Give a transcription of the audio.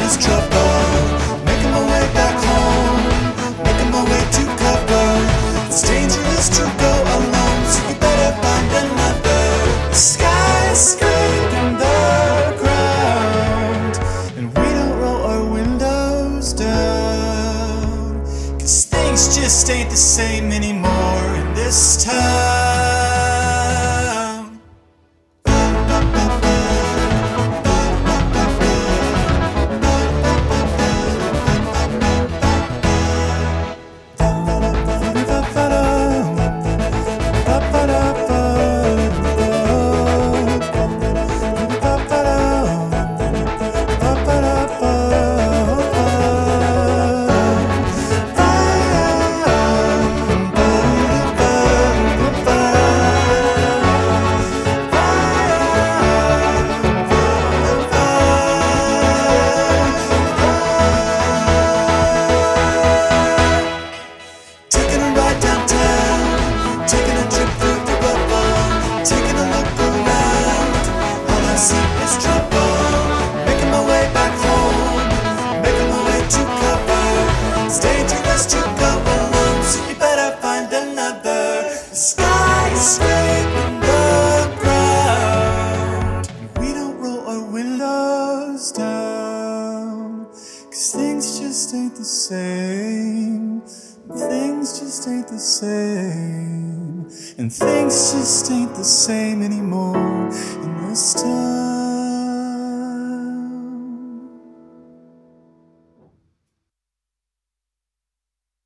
is trouble. Making my way back home, making my way to cover. It's dangerous to go alone, so you better find another. The sky is scraping the ground, and we don't roll our windows down, 'cause things just ain't the same anymore in this town. Scraping the ground, and we don't roll our windows down, 'cause things just ain't the same. Things just ain't the same, and things just ain't the same anymore in this time.